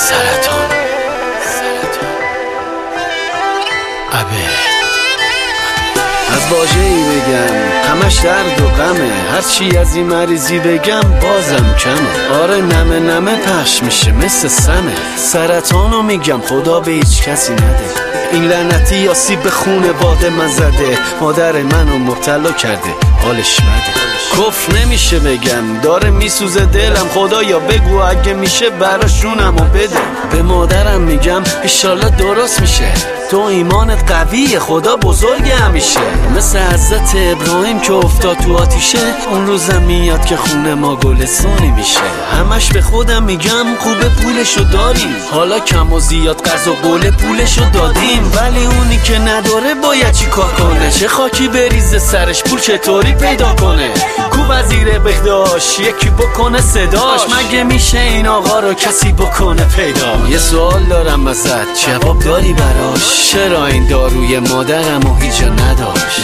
سرطان از واژه‌ای بگم همش درد و غمه، هرچی از این مریضی بگم بازم کمه. آره نمه نمه پخش میشه مثل سمه، سرطانو میگم خدا به هیچ کسی نده. این لعنتی آسیب به خونواده من زده، مادر منو مبتلا کرده حالش بده. کف نمیشه بگم داره میسوزه دلم، خدایا بگو اگه میشه براشونمو بده. به مادرم میگم انشالله درست میشه، تو ایمانت قویه خدا بزرگ همیشه. مثل حضرت ابراهیم که افتاد تو آتیشه، اون روزم میاد که خونه ما گلستانی میشه. همش به خودم میگم خوبه پولشو داریم، حالا کم و زیاد قرض و قول پولشو دادیم، ولی اونی که نداره باید چی کار کنه؟ چه خاکی بریزه سرش پول چطوری پیدا کنه؟ کو وزیر بهداشت یکی بکنه صداش، مگه میشه این آقا رو کسی بکنه پیدا؟ یه سوال دارم ازت جواب داری براش؟ چرا این داروی مادرمو هیچ جا نداشت؟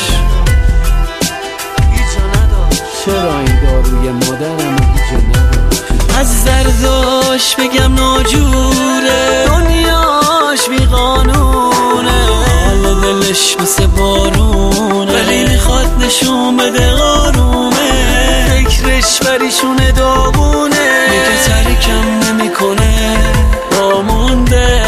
چرا این داروی مادرمو هیچ جا نداشت؟ از درداش بگم ناجوره، دنیاش بی قانونه، حال دلش مثل بارونه، ولی میخواد نشون بده قارومه. فکرش بریشونه داغونه، میگه ترکم نمیکنه، وامونده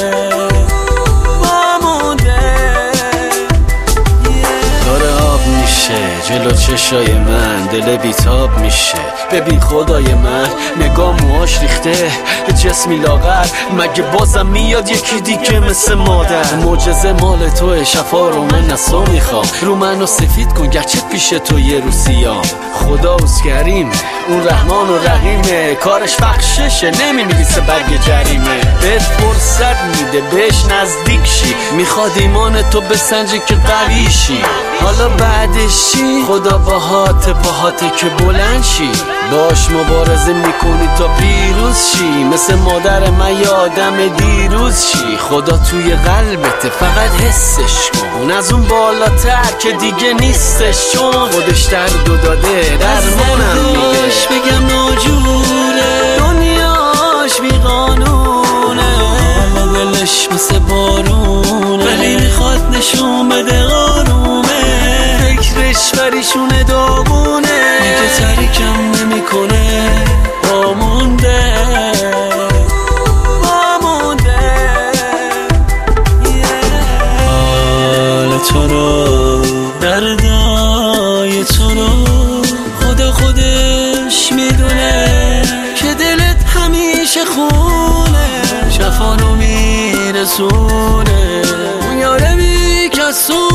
جلو چشای من، دل بیتاب میشه. ببین خدای من نگاه موهاش ریخته، جسمی لاغر، مگه بازم میاد یکی دیگه مثل مادر؟ معجزه مال توه، شفا رو من نسا میخوام، رو منو سفید کن گرچه پیش تو یه روسیام. خدا اوزگریم اون رحمان و رحیمه، کارش بخششه نمی‌نویسه برگ جریمه. بهت فرصت میده بهش نزدیک شی، میخواد ایمان تو بسنجه که قوی شی. حالا بعدش چی؟ خدا پاهاته که بلند شی، باش مبارزه میکنی تا پیروز شی. مثل مادر من یه آدم دیروز شی، خدا توی قلبته فقط حسش کن، از اون بالاتر که دیگه نیستش، چون خودش درد داده درمونم میده. بگم ناجوره، دنیاش بی قانونه، حالا دلش مثل بارونه، ولی میخواد نشون بده قارومه. فکرش بریشونه داغونه، میگه ترکم نمیکنه، وامونده حال تو رو، دردای تو رو خدا خودش میدونه، که دلت همیشه خونه، شفانو میرسونه، اون یاره بی کسونه.